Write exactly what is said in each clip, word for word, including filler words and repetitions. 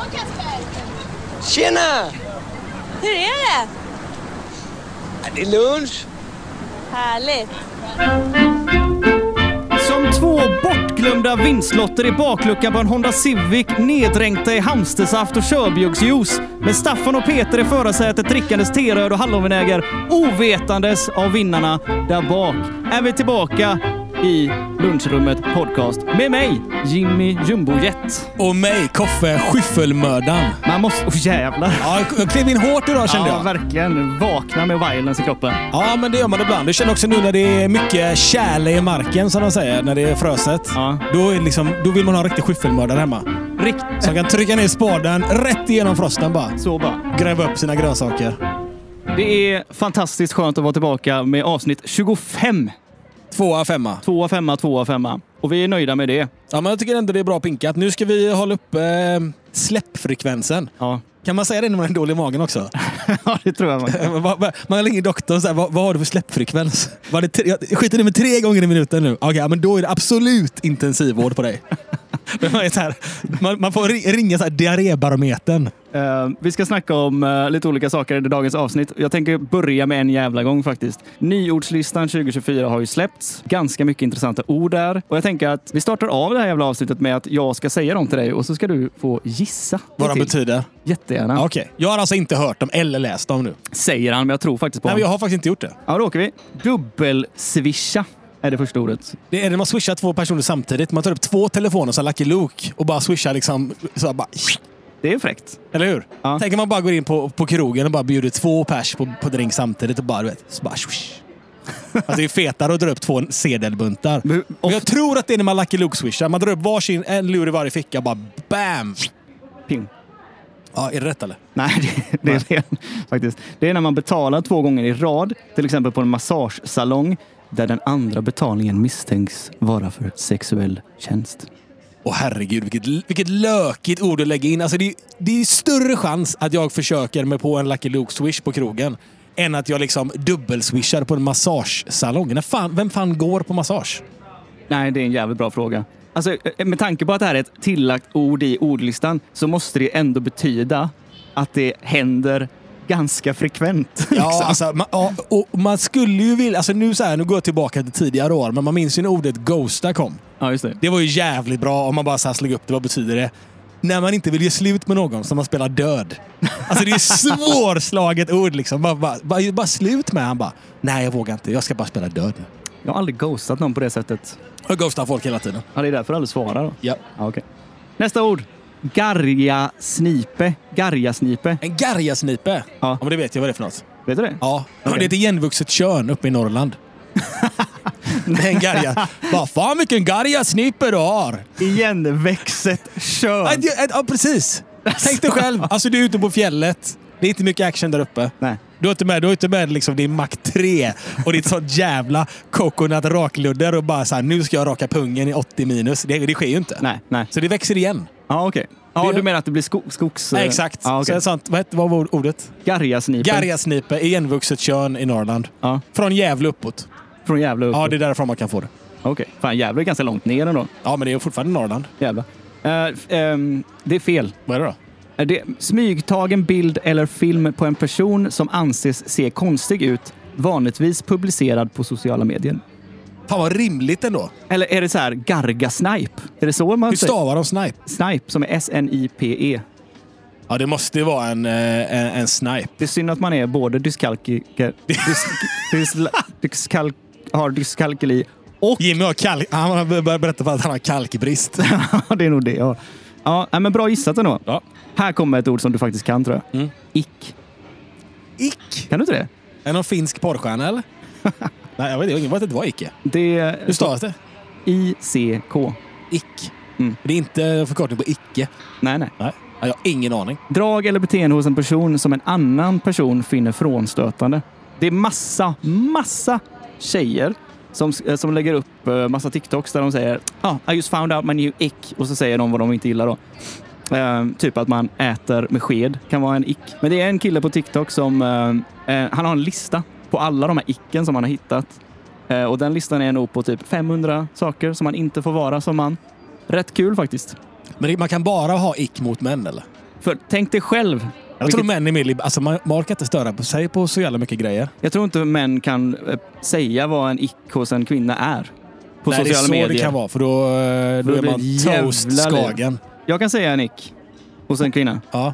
Tjena! Hur är det? Det är lunch. Härligt. Som två bortglömda vinstlotter i bakluckan på en Honda Civic neddränkta i hamstersaft och körbjuggsjuice med Staffan och Peter i förarsätet drickandes teröd och hallonvinäger ovetandes av vinnarna där bak är vi tillbaka i lunchrummet podcast med mig, Jimmy Jumbojet. Och mig, Koffe Skyffelmördaren. Man måste... Åh, oh, jävlar. Ja, jag klev in hårt idag kände ja, jag. verkligen. Vakna med violence i kroppen. Ja, men det gör man ibland. Det känner också nu när det är mycket kärle i marken, som de säger, när det är fröset. Ja. Då, är liksom, då vill man ha en riktig skyffelmördare hemma. Rikt... Som kan trycka ner spaden rätt igenom frosten bara. Så bara. Gräva upp sina grönsaker. Det är fantastiskt skönt att vara tillbaka med avsnitt tjugofem. Tvåa, femma. Tvåa, femma, tvåa, femma. Och vi är nöjda med det. Ja, men jag tycker ändå det är bra pinkat. Nu ska vi hålla upp eh, släppfrekvensen. Ja. Kan man säga det när man är dålig i magen också? Ja, det tror jag man kan. man man ringer doktorn och säger, vad, vad har du för släppfrekvens? Var det tre, jag skiter med tre gånger i minuten nu. Okej, okay, men då är det absolut intensivvård på dig. man, är så här, man, man får ringa så här diarrébarometern. Uh, vi ska snacka om uh, lite olika saker i dagens avsnitt. Jag tänker börja med en jävla gång faktiskt. Nyordslistan tjugo tjugofyra har ju släppts. Ganska mycket intressanta ord där. Och jag tänker att vi startar av det här jävla avsnittet med att jag ska säga dem till dig och så ska du få gissa. Vad de betyder? Jättegärna. Okej. Okay. Jag har alltså inte hört dem eller läst dem nu. Säger han, men jag tror faktiskt på Nej, honom. men jag har faktiskt inte gjort det. Ja, då åker vi. Dubbelswisha är det första ordet. Det är när man swishar två personer samtidigt. Man tar upp två telefoner som Lucky Luke och bara swishar liksom så bara... Det är fräckt. Eller hur? Ja. Tänker man bara går in på, på krogen och bara bjuder två pers på, på drink samtidigt och bara, du vet, så bara swish. Alltså det är fetare att dra upp två sedelbuntar. Men jag tror att det är när man Lucky Luke swishar. Man drar upp varsin, en lur i varje ficka, bara bam! Ping. Ja, är det rätt eller? Nej, det, det är fel faktiskt. Det är när man betalar två gånger i rad, till exempel på en massagesalong, där den andra betalningen misstänks vara för sexuell tjänst. Åh herregud, vilket, vilket lökigt ord att lägga in. Alltså det, det är större chans att jag försöker mig på en Lucky Luke swish på krogen än att jag liksom dubbelswishar på en massagesalong. När fan, vem fan går på massage? Nej, det är en jävligt bra fråga. Alltså, med tanke på att det här är ett tillagt ord i ordlistan så måste det ändå betyda att det händer ganska frekvent. Ja, alltså, man, ja, och man skulle ju vilja... Alltså nu, så här, nu går jag tillbaka till tidigare år, men man minns ju när ordet ghosta kom. Ja, just det. Det var ju jävligt bra om man bara så här slog upp det. Vad betyder det? När man inte vill ge slut med någon som man spelar död. Alltså det är svårslaget ord liksom. Bara, bara, bara, bara slut med han bara. Nej, jag vågar inte. Jag ska bara spela död. Jag har aldrig ghostat någon på det sättet. Jag ghostar folk hela tiden. Ja, det är därför jag aldrig svarar då. Ja. Ja, okej. Nästa ord. Garjasnipe. Garjasnipe. En garjasnipe? Ja. Men det vet jag vad det är för något. Vet du det? Ja. Okay. Det är ett igenvuxet kön uppe i Norrland. Det är en garja. Vad fan vilken garjasnipe du har. Igenväxet kön. Ja, ja, precis. Tänk dig själv. Alltså du är ute på fjället. Det är inte mycket action där uppe. Nej. Du är inte med, du är inte med liksom din Mac tre och ditt sånt jävla coconut rakludder och bara så här, nu ska jag raka pungen i åttio minus. Det, det sker ju inte. Nej, nej. Så det växer igen. Ja, okej. Okay. Ja, det... du menar att det blir sko- skogs... Ja, exakt. Ja, okay. Så sånt, vad, vad var ordet? Garjasnipe. Garjasnipe, igenvuxet kön i Norrland. Ja. Från Gävle uppåt. Från Gävle uppåt? Ja, det är därifrån man kan få det. Okej. Okay. Fan, Gävle är ganska långt ner ändå. Ja, men det är fortfarande Norrland. Jävla. Uh, um, det är fel. Vad är det då? Det smygtagen bild eller film på en person som anses se konstig ut, vanligtvis publicerad på sociala medier. Fan vad rimligt ändå. Eller är det så här garga-snipe? Är det så man Hur stavar de snipe? Snipe, som är S N I P E. Ja, det måste ju vara en, en, en snipe. Det är synd att man är både dyskalki... dys, dys, dyskalk, har dyskalkyli och... Jimmy har kalk... Han börjar berätta för att han har kalkbrist. Ja, det är nog det. Ja, ja men bra gissat ändå. Ja. Här kommer ett ord som du faktiskt kan, tror jag. Mm. Ick. Ick? Kan du inte det? Är det någon finsk porrstjärna, eller? Nej, jag vet inte. Jag vet inte vad ick är. Det... Hur stavas det? I C K. Ick. Mm. Det är inte förkortning på icke. Nej, nej. Nej. Jag har ingen aning. Drag eller beteende hos en person som en annan person finner frånstötande. Det är massa, massa tjejer som, som lägger upp massa TikToks där de säger ah, I just found out my new ick. Och så säger de vad de inte gillar då. Uh, typ att man äter med sked kan vara en ick. Men det är en kille på TikTok som uh, uh, han har en lista på alla de här icken som han har hittat. Uh, och den listan är nog på typ femhundra saker som man inte får vara som man. Rätt kul faktiskt. Men man kan bara ha ick mot män, eller? För tänk dig själv. Jag tror män är mer lib- alltså man, man kan inte störa på sig på så jävla mycket grejer. Jag tror inte män kan äh, säga vad en ick hos en kvinna är. På Nej, sociala medier. Det är så det kan vara, för då, då, då är man toast skagen. Jag kan säga en ick hos en kvinna. Ja.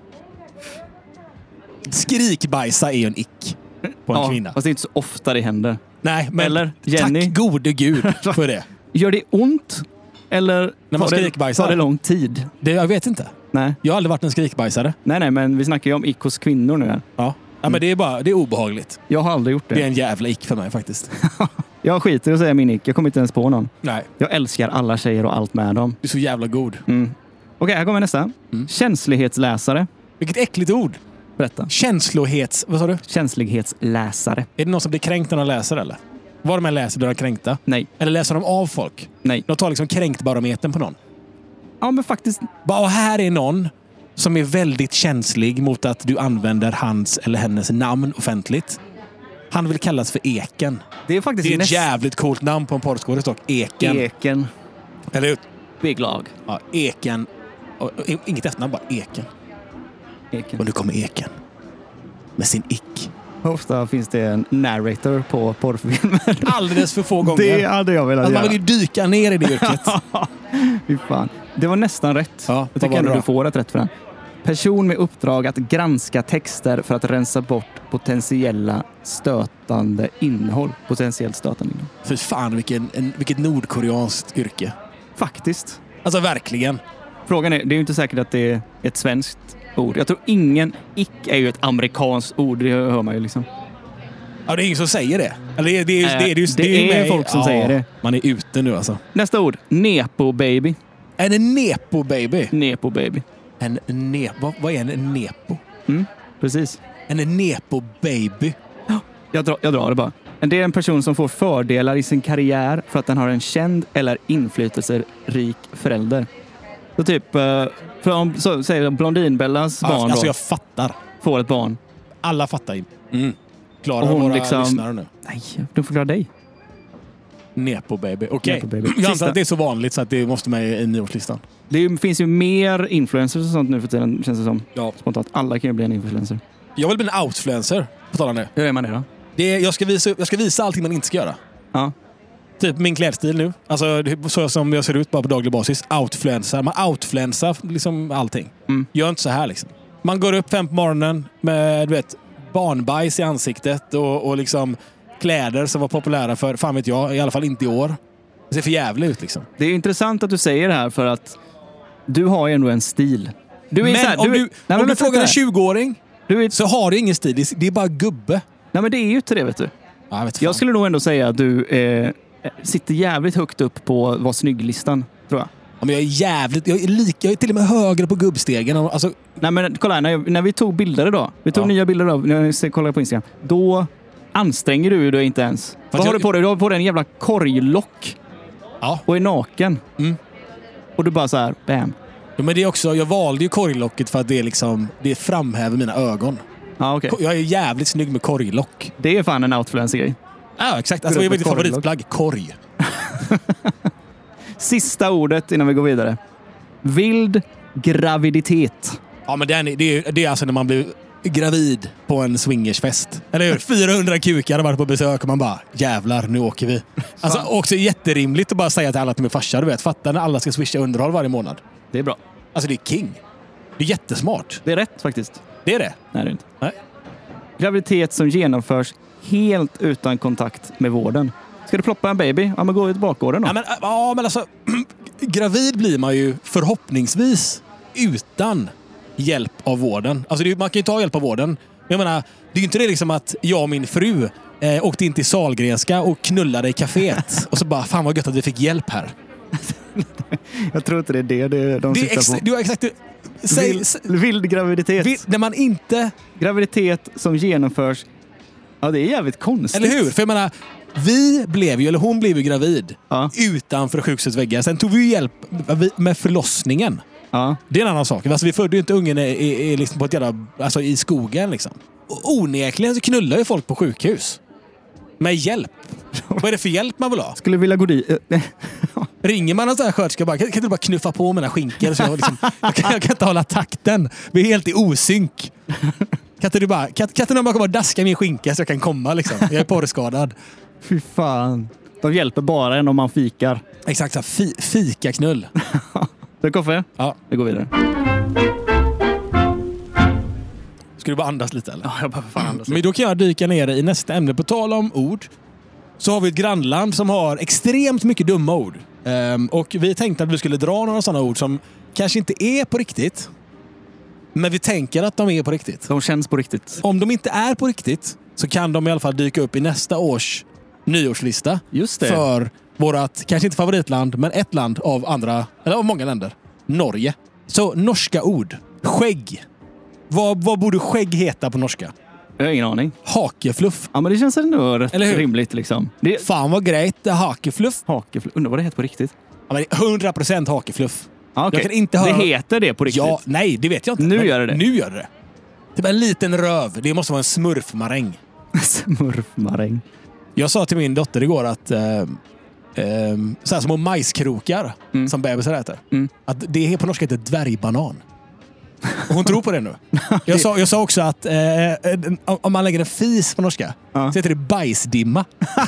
Skrikbajsa är en ick på en ja, kvinna. Fast det är inte så ofta det händer. Nej, men eller, Jenny, tack gode gud för det. Gör det ont? Eller när man skrikbajsar? Tar det lång tid? Det, jag vet inte. Nej. Jag har aldrig varit en skrikbajsare. Nej, nej, men vi snackar ju om ick hos kvinnor nu här. Ja, ja mm. men det är bara det är obehagligt. Jag har aldrig gjort det. Det är en jävla ick för mig faktiskt. Jag skiter i att säga min ick. Jag kommer inte ens på någon. Nej. Jag älskar alla tjejer och allt med dem. Du är så jävla god. Mm. Okej, här kommer nästa. Mm. Känslighetsläsare. Vilket äckligt ord. Berätta. Känslohets... Vad sa du? Känslighetsläsare. Är det någon som blir kränkt när de läser eller? Vad de än läser blir de kränkta? Nej. Eller läser de av folk? Nej. De tar liksom kränktbarometern på någon? Ja, men faktiskt. Bara här är någon som är väldigt känslig mot att du använder hans eller hennes namn offentligt. Han vill kallas för Eken. Det är faktiskt det är ett näst... jävligt coolt namn på en porrskådis dock. Eken. Eken. Eller hur? Big lag. Ja, Eken. Och, och, inget efternamn, bara Eken. Eken. Och nu kommer Eken. Med sin ick. Ofta finns det en narrator på porrfilmer. Alldeles för få gånger. Det hade jag velat alltså, göra. Man vill ju dyka ner i det yrket. Fy fan. Det var nästan rätt. Ja, jag tycker ändå du får ett rätt för den. Person med uppdrag att granska texter för att rensa bort potentiella stötande innehåll. Potentiellt stötande innehåll. För fan, vilken, en, vilket nordkoreanskt yrke. Faktiskt. Alltså verkligen. Frågan är, det är ju inte säkert att det är ett svenskt ord. Jag tror ingen, ick är ju ett amerikanskt ord, det hör man ju liksom. Ja, det är ingen som säger det. Eller det, det, äh, det, det, det, det är, är är folk som ja, säger det. Man är ute nu alltså. Nästa ord, nepo baby. Är det nepo baby? Nepo baby. En ne, vad, vad är en nepo? Mm, precis. En nepo baby. Jag drar, jag drar det bara. Det är en person som får fördelar i sin karriär för att den har en känd eller inflytelserik förälder. Så typ, för om, så säger Blondinbellas barn alltså, alltså då, jag fattar. får ett barn. Alla fattar ju. Mm. Klara Och hon våra liksom, lyssnare nu. Nej, du får klara dig. Nepo baby. Okej. Nepo baby. Jag antar att det är så vanligt så att det måste med i nyårslistan. Det är, finns ju mer influencers och sånt nu för tiden, känns det som. Ja. Spontant. Alla kan ju bli en influencer. Jag vill bli en outfluencer, på tal om det. Hur är man det då? Det är, jag, ska visa, jag ska visa allting man inte ska göra. Ja. Typ min klädstil nu. Alltså så som jag ser ut bara på daglig basis. Outfluensar. Man outfluensar liksom allting. Mm. Gör inte så här liksom. Man går upp fem på morgonen med, du vet, barnbajs i ansiktet och, och liksom kläder som var populära för, fan vet jag, i alla fall inte i år. Det ser för jävligt ut liksom. Det är intressant att du säger det här för att du har ju ändå en stil. Du är men så här, om du, du, nej, om du frågar en tjugoåring du är, så har du ingen stil. Det är bara gubbe. Nej, men det är ju inte det, vet du. Ja, jag, vet jag skulle nog ändå säga att du eh, sitter jävligt högt upp på vad snygglistan, tror jag. Ja, men jag är jävligt... Jag är, lika, jag är till och med högre på gubbstegen. Alltså, nej, men kolla här. När, när vi tog bilder idag. Vi tog ja. nya bilder idag. När jag kollar på Instagram. Då anstränger du dig inte ens. Fast vad jag, har du på dig? Du har på dig en jävla korglock. Ja. Och är naken. Mm. Och du bara så här, bam. Ja, men det är också, jag valde ju korglocket för att det, är liksom, det framhäver mina ögon. Ja, okay. Jag är jävligt snygg med korglock. Det är fan en outfluencer-grej. Ja, exakt. Alltså, vad är mitt favoritplagg? Korg. Sista ordet innan vi går vidare. Vild graviditet. Ja, men det är, det är, det är alltså när man blir gravid på en swingersfest. Eller hur? fyrahundra kukar har varit på besök och man bara, jävlar, nu åker vi. Alltså också jätterimligt att bara säga till alla att de är farsa, du vet. Fattar när alla ska swisha underhåll varje månad. Det är bra. Alltså det är king. Det är jättesmart. Det är rätt faktiskt. Det är det? Nej, det är inte. Nej. Graviditet som genomförs helt utan kontakt med vården. Ska du ploppa en baby? Ja, men gå ut bakgården då. Ja, men, ja, men alltså, gravid blir man ju förhoppningsvis utan hjälp av vården. Alltså det, man kan ju ta hjälp av vården. Men jag menar, det är ju inte det liksom att jag och min fru eh, åkte in till Sahlgrenska och knullade i kaféet. Och så bara, fan vad gött att vi fick hjälp här. Jag tror inte det är det, det de det är syftar ex- på. Du har exakt... Säg, vild, vild graviditet. Vild, när man inte... Graviditet som genomförs... Ja, det är jävligt konstigt. Eller hur? För jag menar, vi blev ju, eller hon blev ju gravid ja. utanför sjukhusets väggar. Sen tog vi ju hjälp med förlossningen. Ja. Det är en annan sak. Alltså, vi födde ju inte ungen i, i, i, liksom på ett jävla, alltså, i skogen. Liksom. Och onekligen så knullar ju folk på sjukhus. Med hjälp. Vad är det för hjälp man vill ha? Skulle vilja gå dit. Ringer man en sån här sköterska bara, kan, kan du bara knuffa på mina skinkor? Så jag, liksom, jag, kan, jag kan inte hålla takten. Vi är helt i osynk. Kan inte du bara, kan, kan inte någon bara komma och daska min skinka så jag kan komma liksom? Jag är porrskadad. Fy fan. De hjälper bara en om man fikar. Exakt, så här, fi, fika-knull. Det är kaffe? Ja. Vi går vidare. Ska du bara andas lite eller? Ja, jag bara fan andas. Men då kan jag dyka ner i nästa ämne. På tal om ord så har vi ett grannland som har extremt mycket dumma ord. Um, och vi tänkte att vi skulle dra några sådana ord som kanske inte är på riktigt. Men vi tänker att de är på riktigt. De känns på riktigt. Om de inte är på riktigt så kan de i alla fall dyka upp i nästa års nyårslista. Just det. För vårat, kanske inte favoritland, men ett land av andra, eller av många länder. Norge. Så norska ord. Skägg. Vad, vad borde skägg heta på norska? Jag har ingen aning. Hakefluff. Ja, men det känns ändå rätt Eller hur? rimligt liksom. Det är Fan vad grejt, det är hakefluff. hakefluff. Undrar vad det heter på riktigt. Ja, men hundra procent hakefluff. Ja, okej. Jag kan inte höra... Det heter det på riktigt. Ja, nej, det vet jag inte. Nu Men gör det det. Nu gör det det. Det var en liten röv. Det måste vara en smurfmaräng. Smurfmaräng. Jag sa till min dotter igår att eh, eh, så här små majskrokar Mm. som bebisar äter. Mm. Att det på norska heter dvärgbanan. Och hon tror på det nu. Jag sa, jag sa också att eh, en- om man lägger en fis på norska Ja. så heter det bajsdimma.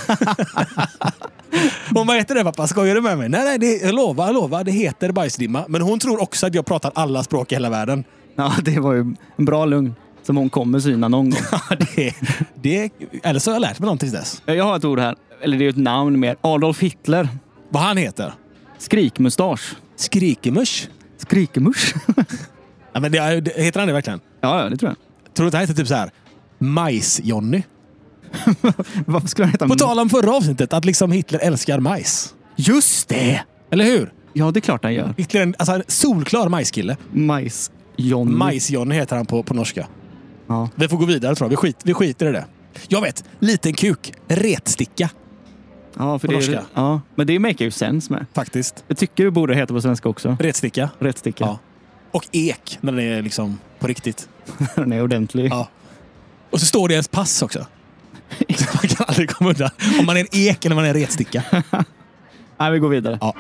Hon bara, heter det pappa? Skojar du med mig? Nej, nej, det, jag lovar, jag lovar. Det heter bajsdimma. Men hon tror också att jag pratar alla språk i hela världen. Ja, det var ju en bra lugn som hon kommer syna någon gång. det, det, eller så har jag lärt mig någonting tills dess. Jag har ett ord här. Eller det är ett namn mer. Adolf Hitler. Vad han heter? Skrikmustasch. Skrikemusch. Skrikemusch. Ja, men det, det, heter han det verkligen? Ja, ja, det tror jag. Tror du att han heter typ så här majs-Johnny? Varför skulle han heta... På tal om förra avsnittet, att liksom Hitler älskar majs. Just det! Eller hur? Ja, det är klart han gör. Hitler är en, alltså en solklar majskille. Majs. Johnny. Majs-Johnny heter han på, på norska. Ja. Vi får gå vidare tror jag. Vi, skit, vi skiter i det. Jag vet. Liten kuk. Retsticka. Ja, för På det norska. är, ja, men det make ju sens med. Faktiskt. Jag tycker det borde heta på svenska också. Retsticka. Rättsticka. Ja. Och ek. När det är liksom på riktigt. Den är ordentlig. Ja. Och så står det i ens pass också. Man kan aldrig komma undan. Om man är en ek eller man är en retsticka. Nej, vi går vidare. Ja.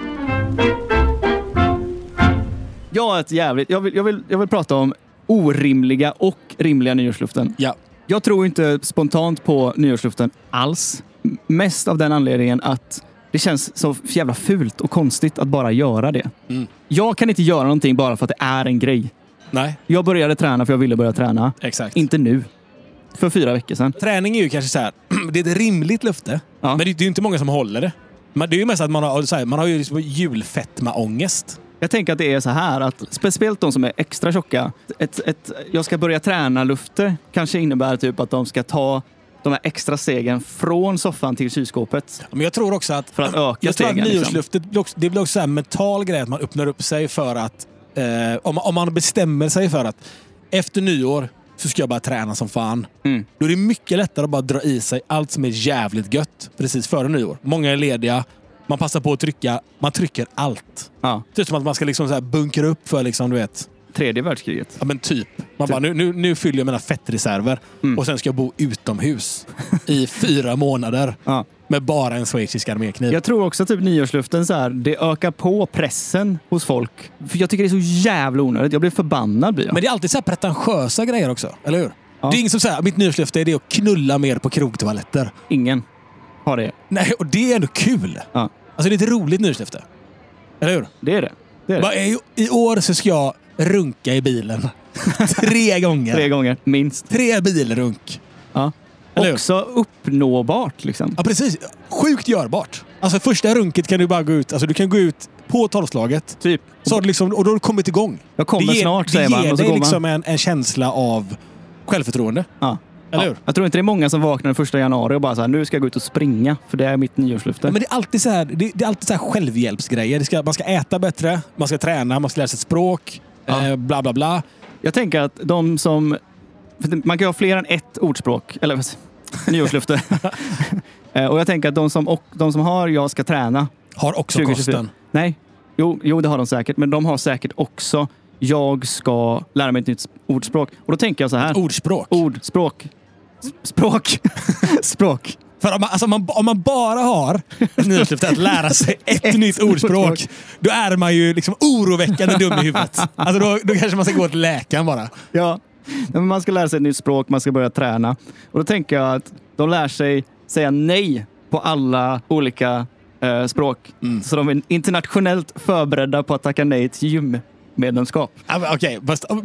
Jag är ett jävligt... Jag vill, jag, vill, jag vill prata om orimliga och rimliga nyårsluften. Ja. Jag tror inte spontant på nyårsluften alls. M- Mest av den anledningen att det känns så jävla fult och konstigt att bara göra det. Mm. Jag kan inte göra någonting bara för att det är en grej. Nej, Jag började träna för jag ville börja träna. exakt. Inte nu. För fyra veckor sedan. Träning är ju kanske så här, det är ett rimligt löfte. Ja. Men det, det är ju inte många som håller det. Men det är ju mest att man har, så här, man har ju liksom julfetma-ångest. Jag tänker att det är så här att speciellt de som är extra tjocka, ett, ett, jag ska börja träna lufte kanske innebär typ att de ska ta de här extra stegen från soffan till kylskåpet. Men jag tror också att, För att öka jag tror att stegen, liksom. nyårsluftet blir också, det blir också så här mental grej att man öppnar upp sig för att eh, om, man- om man bestämmer sig för att efter nyår så ska jag bara träna som fan. Mm. Då är det mycket lättare att bara dra i sig allt som är jävligt gött precis före nyår. Många är lediga. Man passar på att trycka. Man trycker allt. Ja, Det är som att man ska liksom så här bunkra upp för liksom, du vet. tredje världskriget. Ja men typ. Man bara, nu, nu, nu fyller jag mina fettreserver. Mm. Och sen ska jag bo utomhus i fyra månader. Ja. Med bara en schweizisk armékniv. Jag tror också typ nyårsluften så här, det ökar på pressen hos folk. För jag tycker det är så jävla onödigt. Jag blir förbannad blir jag. Men det är alltid så här pretentiösa grejer också. Eller hur? Ja. Det är ingen som säger mitt nyårslöfte är det att knulla mer på krogtoaletter. Ingen har det. Nej, och det är ändå kul. Ja, Alltså det är ett roligt nyårslöfte. Eller hur? det är det. Det är det. Bara, i, I år så ska jag runka i bilen. Tre gånger. Tre gånger, minst. Tre bilrunk. Ja. Eller hur? Också uppnåbart liksom. Ja, precis. Sjukt görbart. Alltså första runket kan du bara gå ut. Alltså du kan gå ut på tolvslaget. Typ. Så har du liksom, och då har du kommit igång. Jag kommer det ger, snart, det säger man. ger Och så dig går man. liksom en, en känsla av självförtroende. Ja. Eller Ja. hur? Jag tror inte det är många som vaknar den första januari och bara så här, nu ska jag gå ut och springa. För det är mitt nyårslufte. Ja, men det är alltid så här, det, det är alltid så här självhjälpsgrejer. Det ska, man ska äta bättre, man ska träna, man ska lära sig ett språk. Ja. Eh, bla bla bla. Jag tänker att de som... för det- Man kan ju ha fler än ett ordspråk. Eller vad- nyårslufte. Eh, och jag tänker att de som, och, de som har jag ska träna Har också tjugo tjugofyra. kosten. Nej, jo, jo det har de säkert. Men de har säkert också jag ska lära mig ett nytt ordspråk. Och då tänker jag så här. Ordspråk. Ord, språk. S- Språk. Språk. För om man, alltså om, man, om man bara har ett nyårslöfte att lära sig ett, ett nytt ordspråk, då är man ju liksom oroväckande dum i huvudet. Alltså då, då kanske man ska gå till läkaren bara. Ja, men man ska lära sig ett nytt språk, man ska börja träna. Och då tänker jag att de lär sig säga nej på alla olika eh, språk. Mm. Så de är internationellt förberedda på att tacka nej till gymmedlemskap. Okej, okay,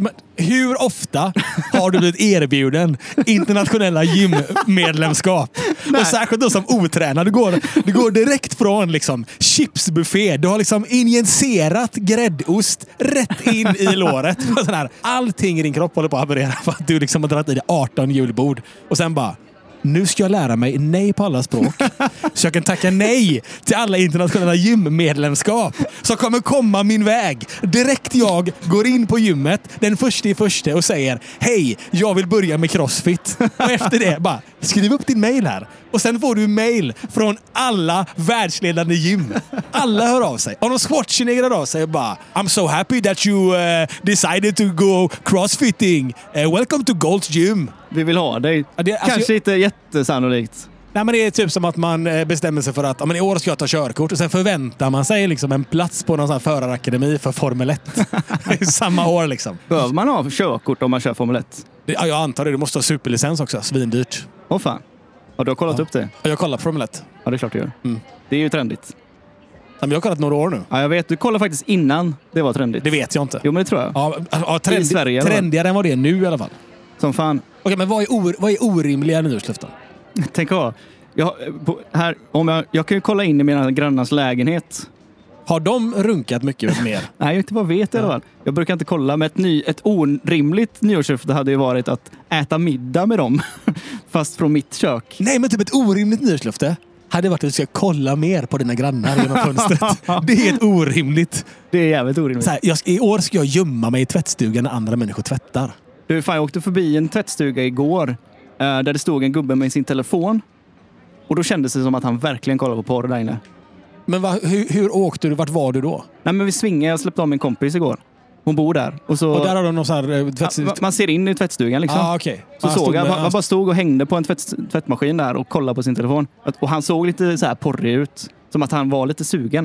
hur ofta har du blivit erbjuden internationella gymmedlemskap? Och särskilt då som otränad. Du går, du går direkt från liksom chipsbuffé. Du har liksom injicerat gräddost rätt in i låret. Sån här, allting i din kropp håller på att haverera för att du liksom har dragit i dig arton julbord. Och sen bara... Nu ska jag lära mig nej på alla språk. Så jag kan tacka nej till alla internationella gymmedlemskap som kommer komma min väg. Direkt jag går in på gymmet den första i första och säger hej, jag vill börja med crossfit. Och efter det, bara skriv upp din mail här. Och sen får du mail från alla världsledande gym. Alla hör av sig. Och de Schwarzenegger hör av sig och bara I'm so happy that you uh, decided to go crossfitting. Uh, welcome to Gold's Gym. Vi vill ha dig. Ja, det, Kanske alltså, inte jättesannolikt. Nej, men det är typ som att man bestämmer sig för att ja, men i år ska jag ta körkort och sen förväntar man sig liksom en plats på någon sån här förarakademi för Formel ett. Samma år liksom. Behöver man ha körkort om man kör Formel ett? Ja, jag antar det. Du måste ha superlicens också. Svindyrt. Åh fan. Har du kollat ja. upp det? Ja, jag kollar på Formel ett. Ja, det är klart du gör. Mm. Det är ju trendigt. Ja, men jag har kollat några år nu. Ja, jag vet. Du kollade faktiskt innan det var trendigt. Det vet jag inte. Jo, men det tror jag. Ja, ja trend, I Sverige. Trendigare än vad det är nu i alla fall. Som fan. Okej, men vad är, or, vad är orimliga nyårslöften? Tänk vad. Jag, på, här, om jag, jag kan ju kolla in i mina grannars lägenhet. Har de runkat mycket mer? Nej, jag inte vad vet i alla fall. Jag brukar inte kolla, men ett, ny, ett orimligt nyårslöfte hade ju varit att äta middag med dem. Fast från mitt kök. Nej, men typ ett orimligt nyårslöfte hade varit att du ska kolla mer på dina grannar genom fönstret. Det är ett orimligt. Det är jävligt orimligt. Så här, jag, i år ska jag gömma mig i tvättstugan när andra människor tvättar. Du, fan, jag åkte förbi en tvättstuga igår eh, där det stod en gubbe med sin telefon. Och då kändes det som att han verkligen kollade på porr där inne. Men va, hur, hur åkte du? Vart var du då? Nej, men vi svingade. Jag släppte av min kompis igår. Hon bor där. Och, så, och där har de någon sån här tvättstuga? Ja, man ser in i tvättstugan liksom. Ah, okay. Så ah, såg jag, med, han bara stod och hängde på en tvätt, tvättmaskin där och kollade på sin telefon. Och han såg lite så här porrig ut. Som att han var lite sugen.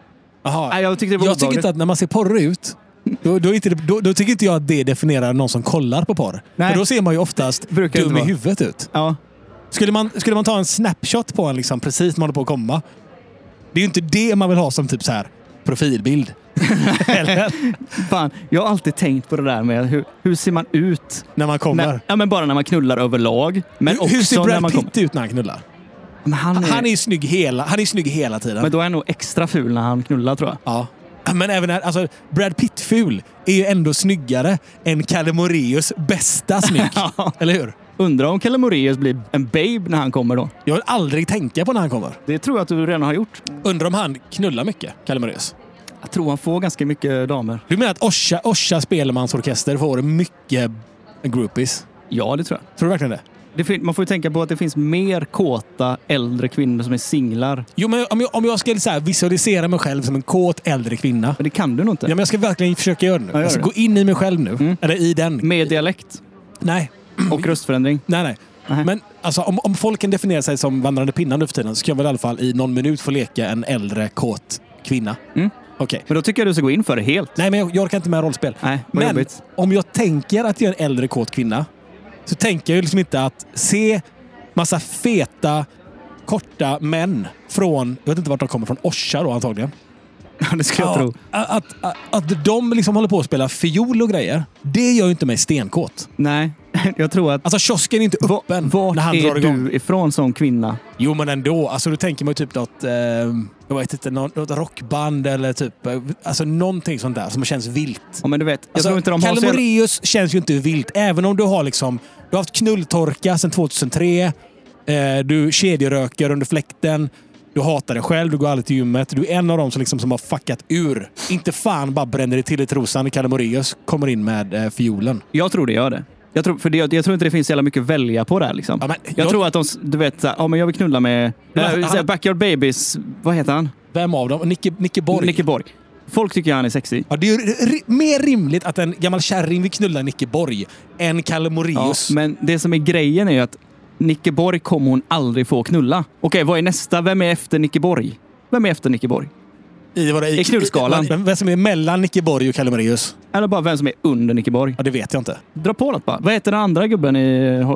Aha. Nej, jag tyckte det var jag tycker inte att när man ser porrig ut Då, då, inte, då, då tycker inte jag att det definierar någon som kollar på porr. Nej. För då ser man ju oftast Brukar dum i huvudet ut. Ja. Skulle man, skulle man ta en snapshot på en liksom, precis när man håller på att komma. Det är ju inte det man vill ha som typ så här profilbild. Eller? Fan, jag har alltid tänkt på det där med hur, hur ser man ut när man kommer. När, ja, men bara när man knullar överlag. Men hur, också hur ser Brad Brad Pitt kommer. ut när han knullar? Men han, är, han är ju snygg hela, han är snygg hela tiden. Men då är han nog extra ful när han knullar, tror jag. Ja. Men även när, alltså, Brad Pitt-ful är ju ändå snyggare än Kalle Moraeus bästa snygg. Ja. Eller hur? Undrar om Kalle Moraeus blir en babe när han kommer då. Jag vill aldrig tänka på när han kommer. Det tror jag att du redan har gjort. Undrar om han knullar mycket, Kalle Moraeus. Jag tror han får ganska mycket damer. Du menar att Orsa, Orsa Spelmansorkester får mycket groupies? Ja, det tror jag. Tror du verkligen det? det fin- man får ju tänka på att det finns mer kåta äldre kvinnor som är singlar. Jo, men om jag, om jag ska så här visualisera mig själv som en kåt äldre kvinna. Men det kan du nog inte. Ja, men jag ska verkligen försöka göra det nu. Ja, gör jag ska det. gå in i mig själv nu. Mm. Eller i den. Med dialekt. Nej. Och röstförändring. Nej, nej. Nej. Men alltså, om, om folken definierar sig som vandrande pinnar nu för tiden så ska jag väl i alla fall i någon minut få leka en äldre kåt kvinna. Mm. Okej. Okay. Men då tycker jag du ska gå in för det helt. Nej, men jag, jag orkar inte med rollspel. Nej, vad men jobbigt. Om jag tänker att jag är en äldre kåt kvinna så tänker jag liksom inte att se massa feta, korta män från, jag vet inte vart de kommer från, Orsa då antagligen. Ja, det skulle jag Ja, tro. Att, att, att de liksom håller på att spela fiol och grejer, det gör ju inte mig stenkåt. Nej, jag tror att... Alltså kiosken är inte öppen Vart när han är drar igång. du ifrån som kvinna? Jo, men ändå. Alltså, du tänker man typ något, eh, jag vet inte, något, något rockband eller typ, eh, alltså någonting sånt där som känns vilt. Ja, men du vet, jag Alltså, tror inte de har Kalle så jävla- Moraeus känns ju inte vilt. Även om du har liksom, du har haft knulltorka sedan tjugohundratre, eh, du kedjeröker under fläkten, du hatar dig själv, du går aldrig till gymmet. Du är en av dem som, liksom, som har fuckat ur. Inte fan bara bränner det till i trosan när Kalle Moraeus kommer in med eh, fiolen. Jag tror det gör det. Jag tror, för det, jag tror inte det finns så jävla mycket att välja på där liksom. Ja, men jag, jag- tror att de, du vet, så här, ja, men jag vill knulla med Men äh, han- så här, Backyard Babies, vad heter han? Vem av dem? Nicke, Nicke Borg. Nicke Borg. Folk tycker han är sexy. Ja, det är ju ri- mer rimligt att en gammal kärring vill knulla Nicke Borg än Kalle Ja, Moraeus. men det som är grejen är ju att Nicke Borg kommer hon aldrig få knulla. Okej, vad är nästa? Vem är efter Nicke Borg? Vem är efter Nicke Borg? I, vad det, i, I knullskalan. Vem, vem som är mellan Nicke Borg och Kalle Moraeus? Eller bara vem som är under Nicke Borg? Ja, det vet jag inte. Dra på något bara. Vad heter den andra gubben i,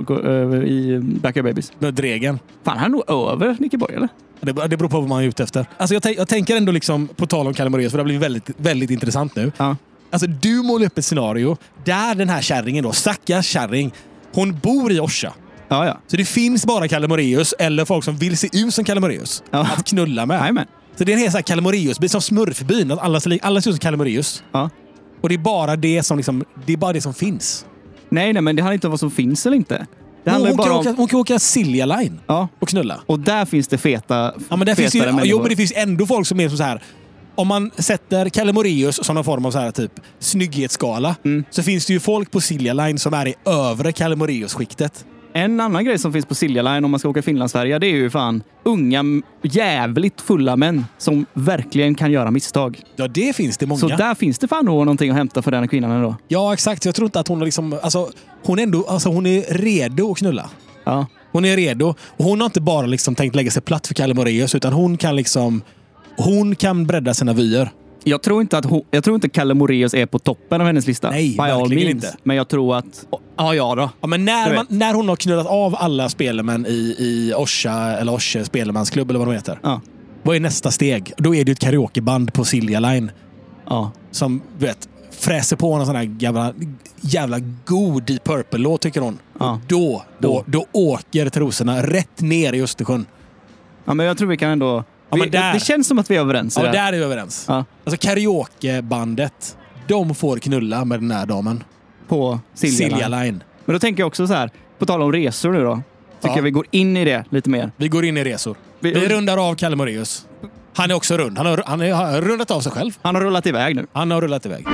i Backyard Babies? Dregen. Fan, han är nog över Nicke Borg, eller? Det, det beror på vad man är ute efter. Alltså jag, jag tänker ändå liksom på tal om Kalle Moraeus, för det blir väldigt, väldigt intressant nu. Ja. Alltså du målar upp ett scenario där den här kärringen då, stackars kärring, hon bor i Orsa. Ja, ja. Så det finns bara Kalle Moraeus eller folk som vill se ut som Kalle Moraeus Ja. att knulla med. Jajamän. Så det är en hel sån här Kalle Moraeus-by som smurfbyn. Att alla, ser- alla ser ut som Kalle Moraeus. Ja. Och det är bara det som liksom, det är bara det som finns. Nej, nej, men det handlar inte om vad som finns eller inte. Det Hon, handlar ju hon, bara kan om... åka, hon kan åka Silja Line Ja. och knulla. Och där finns det feta, Ja, men det finns ju, fetare jo, människor. men det finns ändå folk som är så här. Om man sätter Kalle Moraeus som någon form av så här typ snygghetsskala, Mm. så finns det ju folk på Silja Line som är i övre Kalle Moraeus-skiktet. En annan grej som finns på Silja Line om man ska åka Finlandsfärja, det är ju fan unga, jävligt fulla män som verkligen kan göra misstag. Ja, det finns det många. Så där finns det fan nog någonting att hämta för den kvinnan ändå. Ja, exakt. Jag tror inte att hon har liksom, alltså, hon är ändå, alltså hon är redo att knulla. Ja. Hon är redo. Och hon har inte bara liksom tänkt lägga sig platt för Kalle Moraeus, utan hon kan liksom, hon kan bredda sina vyer. Jag tror inte att hon, jag tror inte Kalle Moraeus är på toppen av hennes lista. Nej, By all verkligen means. inte. Men jag tror att... Ja, ja då. Ja, men Du när, vet. man, när hon har knullat av alla spelemän i, i Orsa eller Orsa spelemannsklubb eller vad de heter. Ja. Vad är nästa steg? Då är det ju ett karaokeband på Silja Line Ja. som, du vet, fräser på en sån här jävla, jävla god Deep Purple-låt, tycker hon. Ja. Och då, då, då åker trosorna rätt ner i Östersjön. Ja, men jag tror vi kan ändå... Ja, vi, men där- det, det känns som att vi är överens. i Ja, det här. där är vi överens. Ja. Alltså karaokebandet, de får knulla med den här damen. På Silja, Silja Line. Line. Men då tänker jag också så här, på tal om resor nu då. Tycker Ja. jag vi går in i det lite mer. Vi går in i resor. Vi- Vi, rundar av Kalle Moraeus. Han är också rund. Han har, han är, har rundat av sig själv. Han har rullat iväg nu. Han har rullat iväg.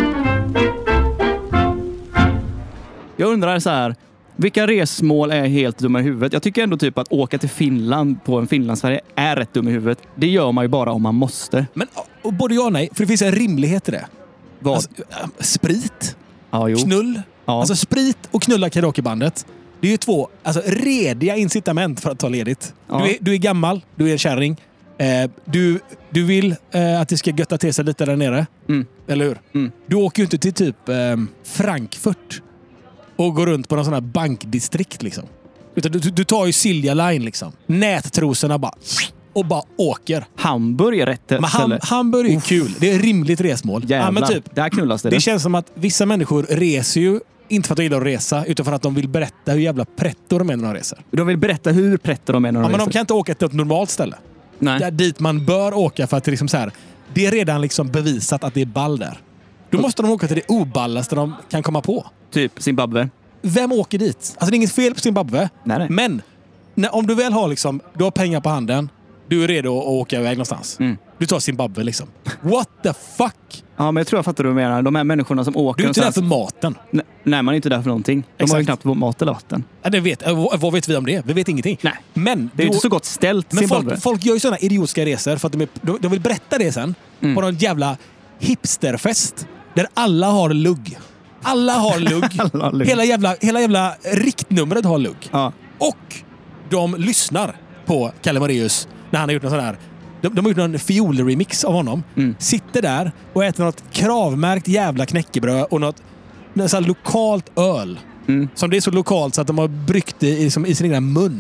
Jag undrar så här, vilka resmål är helt dumma i huvudet? Jag tycker ändå typ att åka till Finland på en Finlandsfärja är rätt dum i huvudet. Det gör man ju bara om man måste. Men och både ja och nej, för det finns en rimlighet i det. Vad? Alltså, äh, sprit, ja, jo. knull. Ja. Alltså sprit och knulla karaokebandet. Det är ju två alltså, rediga incitament för att ta ledigt. Ja. Du, är, du är gammal, du är en kärring. Eh, du, du vill eh, att det ska götta till sig lite där nere. Mm. Eller hur? Mm. Du åker ju inte till typ eh, Frankfurt och går runt på någon sån här bankdistrikt liksom. Utan du, du tar ju Silja Line liksom. Nättrosorna bara och bara åker. Hamburg är rätt Men ham, ställe. Hamburg är kul. Det är ett rimligt resmål. Jävlar, Ja, men typ, där knullas det. det det. känns som att vissa människor reser ju inte för att de gillar att resa, utan för att de vill berätta hur jävla pretto de är när de reser. De vill berätta hur pretto de är när de Ja, men de reser. kan inte åka till ett normalt ställe. Nej. Där dit man bör åka för att det, liksom så här, det är redan liksom bevisat att det är ball där. Då måste de åka till det oballaste de kan komma på. Typ Zimbabwe. Vem åker dit? Alltså det är inget fel på Zimbabwe. Nej, nej. Men när, om du väl har liksom, du har pengar på handen, du är redo att åka iväg någonstans. Mm. Du tar Zimbabwe liksom. What the fuck? Ja, men jag tror jag fattar vad du menar. De här människorna som åker... Du är inte där någonstans- för maten. Nej, nej, man är inte där för någonting. De har ju Exakt. knappt mat eller vatten. Ja, det vet, äh, vad vad vet vi om det? Vi vet ingenting. Nej. Men, Det är ju du- inte så gott ställt men Zimbabwe. folk, folk gör ju sådana idiotiska resor för att de, är, de, de vill berätta det sen Mm. på någon jävla hipsterfest där alla har lugg. Alla har lugg. Alla har lugg. Hela, jävla, hela jävla riktnumret har lugg. Ja. Och de lyssnar på Kalle Moraeus när han har gjort någon sån här. De, de har gjort någon fiol-remix av honom. Mm. Sitter där och äter något kravmärkt jävla knäckebröd och något, något så här lokalt öl. Mm. Som det är så lokalt så att de har bryggt det i, som, i sin egna mun.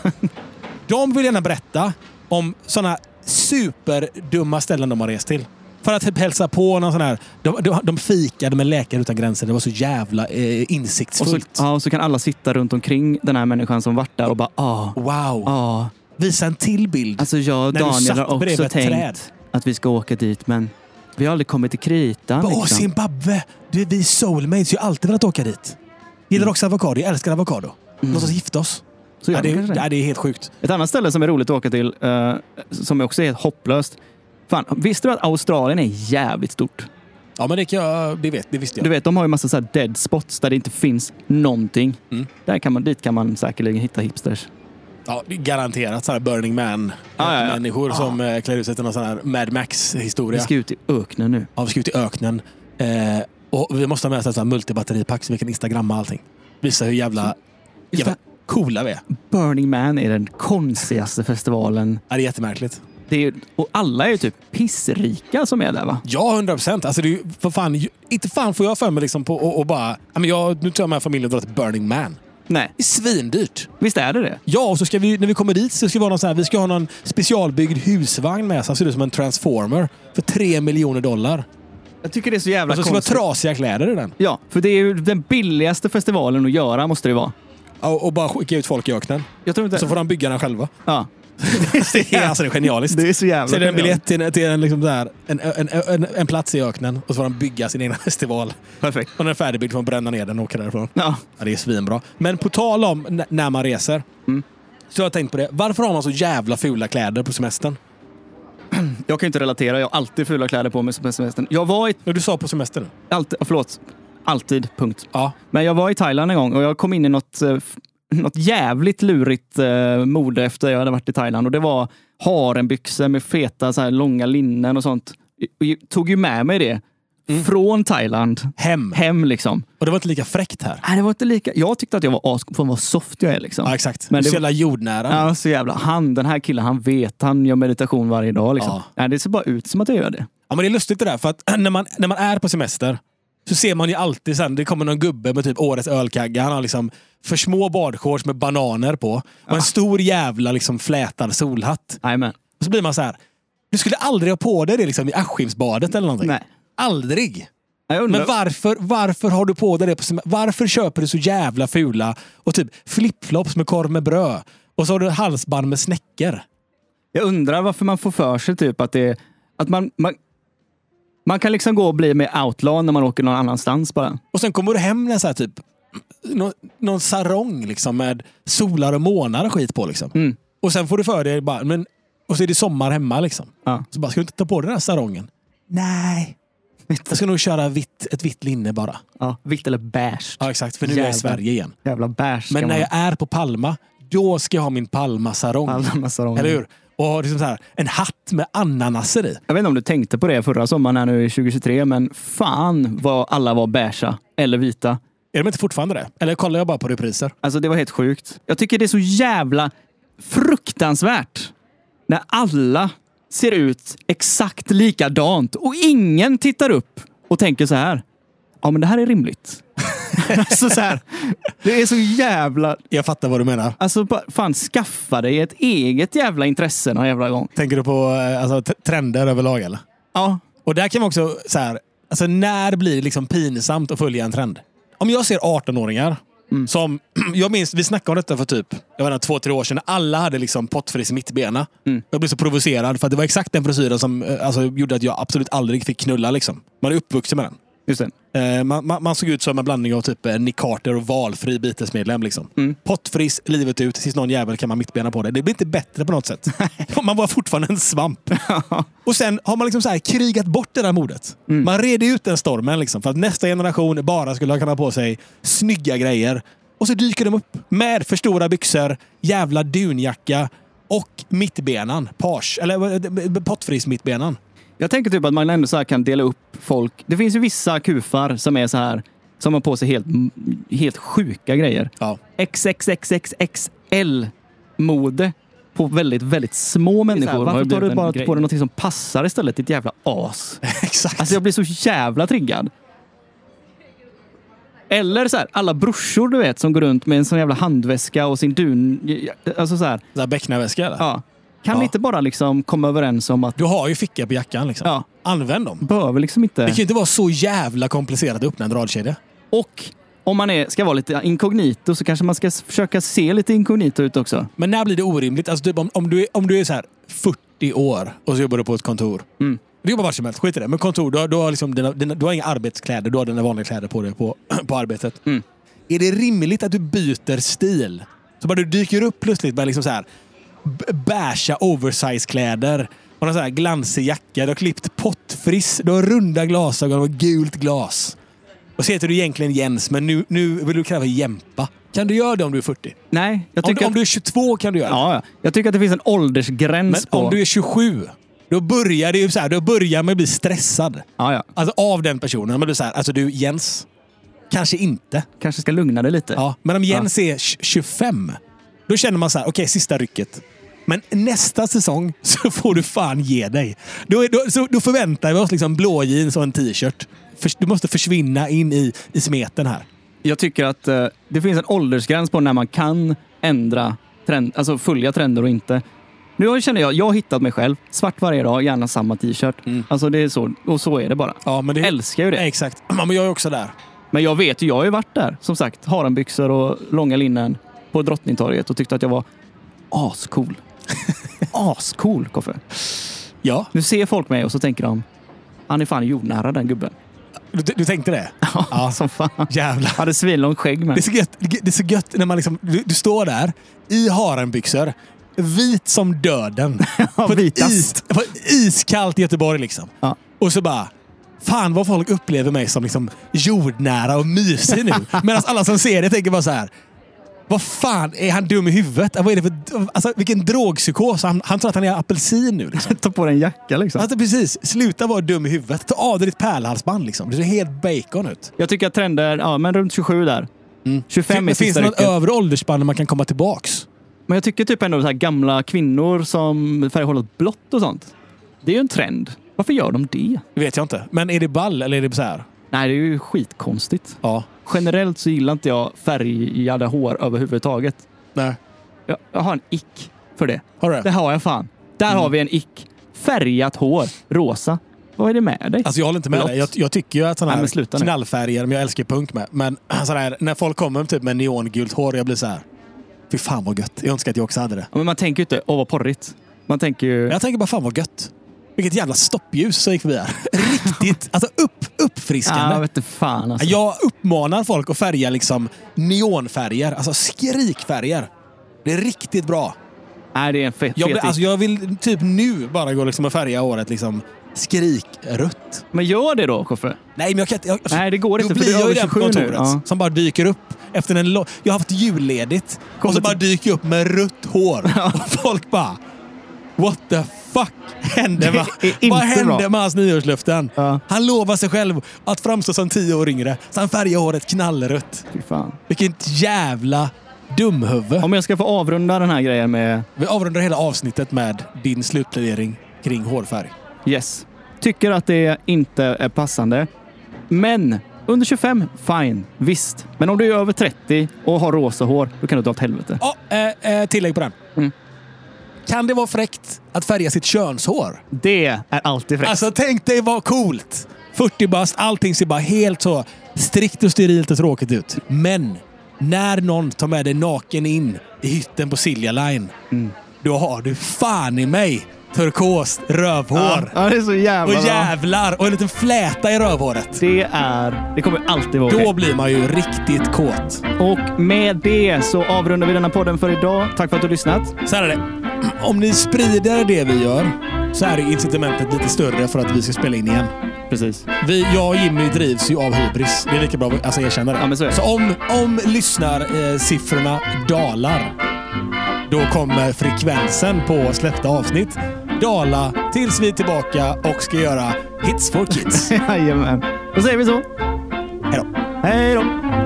De vill gärna berätta om sådana superdumma ställen de har rest till. För att typ hälsa på någon sån här... De, de, de fikade med Läkare utan gränser. Det var så jävla eh, Och så, insiktsfullt. ja, och så kan alla sitta runt omkring den här människan som varit där och bara ah, Wow. ah. Visa en till bild. Alltså jag och När du Daniel satt har bredvid också ett tänkt träd. att vi ska åka dit, men vi har aldrig kommit till kritan. Åh, Liksom. Zimbabwe! Du, vi soulmates. Jag har alltid velat åka dit. Gillar Mm. också avokado. Jag älskar avokado. Låt oss gifta oss. Så gör Ja, vi det, kanske det. ja, det är helt sjukt. Ett annat ställe som är roligt att åka till, eh, som också är helt hopplöst. Fan, visste du att Australien är jävligt stort? Ja, men det, kan jag, det, vet, det visste jag. Du vet, de har ju massa så här dead spots där det inte finns någonting. Mm. Där kan man, dit kan man säkerligen hitta hipsters. Ja, det är garanterat så här Burning Man Ja, ja, ja. människor Ja. som eh, klär ut sig till någon sån här Mad Max-historia. Vi ska ut i öknen nu. Ja, vi ska ut i öknen. Eh, och vi måste ha med oss ett sånt här multibatteripack så vi kan instagramma allting. Visa hur jävla... Just jävla det. coola vi är. Burning Man är den konstigaste festivalen. Ja, det är jättemärkligt. Det är, och alla är ju typ pissrika som är där, va? Ja, hundra procent. Alltså, det är ju, för fan, inte fan får jag för mig liksom på och, och bara... Ja, men jag, nu tar jag med familjen och drar till Burning Man. Nej. Det är svindyrt. Visst är det det? Ja, och så ska vi, när vi kommer dit så ska vi ha någon, så här, vi ska ha någon specialbyggd husvagn med. Så ser ut som en transformer för tre miljoner dollar. Jag tycker det är så jävla konstigt. Och så ska det vara trasiga kläder i den. Ja, för det är ju den billigaste festivalen att göra, måste det vara. Ja, och bara skicka ut folk i öknen. Jag tror inte... Så får de bygga den själva. Ja. Det är, alltså, det är genialiskt. Det är så jävla. Så är det en biljett till, till en, liksom där, en, en, en, en plats i öknen och så får de bygga sin egen festival. Perfekt. Och när den är färdigbyggd får man bränna ner den och åka därifrån. Ja. Ja, det är svinbra. Men på tal om n- när man reser mm. så har jag tänkt på det. Varför har man så jävla fula kläder på semestern? Jag kan inte relatera. Jag har alltid fula kläder på mig på semestern. Jag var i... Ja, du sa på semestern nu? Alltid, förlåt. Alltid, punkt. Ja. Men jag var i Thailand en gång och jag kom in i något... något jävligt lurigt eh, mode efter jag hade varit i Thailand. Och det var harenbyxor med feta så här, långa linnen och sånt. Jag tog ju med mig det mm. från Thailand. Hem. Hem liksom. Och det var inte lika fräckt här. Nej, det var inte lika... Jag tyckte att jag var as... Fan vad soft jag är liksom. Ja, exakt. Men det så jävla jordnära. Ja, så jävla... Han, den här killen, han vet. Han gör meditation varje dag liksom. Ja. Nej, det ser bara ut som att jag gör det. Ja, men det är lustigt det där. För att när man, när man är på semester så ser man ju alltid sen, det kommer någon gubbe med typ årets ölkagga. Han har liksom för små badshorts med bananer på. Och ja. en stor jävla liksom flätad solhatt. Amen. Och så blir man så här, du skulle aldrig ha på dig det liksom i Askimsbadet eller någonting. Nej. Aldrig. Men varför, varför har du på dig det på semester? Varför köper du så jävla fula och typ flipflops med korv med bröd? Och så har du halsband med snäckor. Jag undrar varför man får för sig typ att det att man, man man kan liksom gå och bli med outlaw när man åker någon annanstans bara. Och sen kommer du hem med så här typ någon, någon sarong liksom med solar och månar och skit på liksom. Mm. Och sen får du för dig bara, men och så är det sommar hemma liksom. Ja. Så bara, ska du inte ta på den här sarongen? Nej. Jag ska nog köra vitt, ett vitt linne bara. Ja, vitt eller beige. Ja, exakt. För nu jävla, är jag i Sverige igen. Jävla beige. Men när man... jag är på Palma, då ska jag ha min Palma-sarong. Palma-sarong. Eller hur? Och ha liksom så här, en hatt med ananaser i. Jag vet inte om du tänkte på det förra sommaren här nu i tjugohundratjugotre, men fan vad alla var beigea eller vita. Är de inte fortfarande det? Eller kollar jag bara på repriser? Alltså det var helt sjukt. Jag tycker det är så jävla fruktansvärt när alla ser ut exakt likadant och ingen tittar upp och tänker så här. Ja, men det här är rimligt. Alltså så här, det är så jävla... Jag fattar vad du menar. Alltså fan, skaffa dig ett eget jävla intresse någon jävla gång. Tänker du på alltså, t- trender överlag eller? Ja. Och där kan man också så här, alltså när blir det liksom pinsamt att följa en trend? Om jag ser arton-åringar mm. som, jag minns, vi snackade om detta för typ, jag vet inte, två, tre år sedan, när alla hade liksom pottfriss mittbena. Mm. Jag blev så provocerad för att det var exakt den frisyren som alltså, gjorde att jag absolut aldrig fick knulla liksom. Man är uppvuxen med den. Just det. Eh, man, man, man såg ut som en blandning av typ Nick Carter och valfri Beatles-medlem liksom. Mm. Pottfriss, livet ut, tills någon jävel kan man mittbena på det. Det blir inte bättre på något sätt. Man var fortfarande en svamp. Och sen har man liksom så här krigat bort det där modet. Mm. Man red ut den stormen liksom, för att nästa generation bara skulle kunna på sig snygga grejer. Och så dyker de upp med för stora byxor, jävla dunjacka och mittbenan, page, eller pottfriss mittbenan. Jag tänker typ att man ändå så här kan dela upp folk. Det finns ju vissa kufar som är så här, som har på sig helt, helt sjuka grejer. Ja. X X X X X L-mode på väldigt, väldigt små människor. Här, varför tar du bara på dig något som passar istället? Ditt jävla as. Exakt. Alltså jag blir så jävla triggad. Eller så här, alla brorsor du vet som går runt med en sån jävla handväska och sin dun... Alltså så här. Så här bäcknarväska eller? Ja. Kan ja. vi inte bara liksom komma överens om att... Du har ju fickor på jackan liksom. Ja. Använd dem. Bör vi liksom inte... Det kan ju inte vara så jävla komplicerat att öppna en radkedja. Och om man är, ska vara lite inkognito så kanske man ska försöka se lite inkognito ut också. Men när blir det orimligt? Alltså typ om, om, du, är, om du är så här fyrtio år och så jobbar du på ett kontor. Mm. Du jobbar vart som helst, skit i det. Men kontor, du har, du har, liksom dina, dina, du har inga arbetskläder. Du har dina vanliga kläder på dig på, på arbetet. Mm. Är det rimligt att du byter stil? Så bara du dyker upp plötsligt med liksom så här bärsa oversize-kläder och en sån här glansig jacka. Du har klippt pottfriss. Du har runda glasögon och gult glas. Och så heter du egentligen Jens, men nu, nu vill du kräva Jämpa. Kan du göra det om du är fyrtio? Nej. Jag om, tycker om du är tjugotvå kan du göra det. Ja, ja. Jag tycker att det finns en åldersgräns men på... om du är tjugosju, då börjar det ju så här, då börjar med att bli stressad. Ja, ja. Alltså av den personen. Men du är så här, alltså du Jens, kanske inte. Kanske ska lugna dig lite. Ja, men om Jens ja. är tjugofem, då känner man så här, okej, okay, sista rycket. Men nästa säsong så får du fan ge dig. Då, då, så, då förväntar vi oss liksom blå jeans och en t-shirt. För, du måste försvinna in i, i smeten här. Jag tycker att uh, det finns en åldersgräns på när man kan ändra trend, alltså följa trender och inte. Nu känner jag, jag har hittat mig själv. Svart varje dag, gärna samma t-shirt. Mm. Alltså det är så, och så är det bara. Ja, men det, jag älskar ju det. Nej, exakt. Men jag är också där. Men jag vet ju, jag har ju varit där. Som sagt, harenbyxor och långa linnen på Drottningtorget och tyckte att jag var ascool. Ascool, Koffe. Ja. Nu ser folk mig och så tänker de, han är fan jordnära den gubben. Du, du tänkte det? Ja, ja, som fan. Jävlar. Hade svinlångt skägg med. Det är så gött, det är så gött när man liksom, du, du står där i harenbyxor, vit som döden. Ja, på, ett vitast. is, på ett iskallt Göteborg liksom. Ja. Och så bara, fan vad folk upplever mig som liksom jordnära och mysig nu. Medan alla som ser det tänker bara så här, vad fan, är han dum i huvudet? Vad är det för, alltså, vilken drogpsykos. Han, han tror att han är apelsin nu. Liksom. Ta på dig en jacka liksom. Alltså, precis, sluta vara dum i huvudet. Ta av dig ditt pärlhalsband liksom. Det ser helt bacon ut. Jag tycker att trender, ja men runt tjugosju där. Mm. tjugofem är finns sista det något rycket. övre åldersspann när man kan komma tillbaks? Men jag tycker typ ändå så här gamla kvinnor som färgar hållet blått och sånt. Det är ju en trend. Varför gör de det? Det vet jag inte. Men är det ball eller är det så här? Nej, det är ju skitkonstigt. Ja. Generellt så gillar inte jag färgade hår överhuvudtaget. Nej. Jag, jag har en ick för det. Har du det? Det har jag fan. Där mm. har vi en ick. Färgat hår. Rosa. Vad är det med dig? Alltså jag håller inte med Blått. dig. Jag, jag tycker ju att sådana här Nej, knallfärger, men jag älskar punk med. Men sådär, när folk kommer typ med neongult hår, jag blir så här. Fy fan vad gött. Jag önskar att jag också hade det. Ja, men man tänker ju inte, åh vad porrigt. Man tänker ju... Jag tänker bara, fan vad gött. Vilket jävla stoppljus som gick förbi här. Riktigt, alltså upp, uppfriskande. Ja, jag vet inte fan alltså. Jag uppmanar folk att färga liksom neonfärger. Alltså skrikfärger. Det är riktigt bra. Nej, det är en fet Jag, fet alltså, jag vill typ nu bara gå liksom och färga håret liksom skrikrött. Men gör det då, Koffe. Nej, men jag kan inte... Jag, Nej, det går inte. Då För blir du är jag ju över den på tjugosju nu. kontoret Ja. som bara dyker upp efter en lång... Jag har haft julledigt. Och så bara dyker upp med rött hår. Och folk bara... What the fuck hände med, vad hände bra. med hans nyårslöften? Ja. Han lovar sig själv att framstå som tio år yngre. Så han färgar håret knallrött. Fy fan. Vilket jävla dumhuvud. Om jag ska få avrunda den här grejen med... Vi avrundar hela avsnittet med din slutplädering kring hårfärg. Yes. Tycker att det inte är passande. Men under tjugofem, fine. Visst. Men om du är över trettio och har rosa hår, då kan du dra åt helvete. Ja, eh, eh, tillägg på den. Mm. Kan det vara fräckt att färga sitt könshår? Det är alltid fräckt. Alltså tänk dig vad coolt. fyrtio bast, allting ser bara helt så strikt och sterilt och tråkigt ut. Men när någon tar med dig naken in i hytten på Silja Line, mm. då har du fan i mig turkost rövhår. Ja, ja, det är så jävla och jävlar. Och en liten fläta i rövhåret. Det är... Det kommer alltid vara Då okej. blir man ju riktigt kåt. Och med det så avrundar vi denna podden för idag. Tack för att du har lyssnat. Så här är det. Om ni sprider det vi gör så är incitamentet lite större för att vi ska spela in igen. Precis. Vi, jag och Jimmy drivs ju av hybris. Det är lika bra att alltså, erkänna det. Ja, men så är det. Så om, om lyssnarsiffrorna dalar, då kommer frekvensen på släppta avsnitt dala tills vi är tillbaka och ska göra Hits for Kids. Jajamän. Då säger vi så. Hej då. Hej då.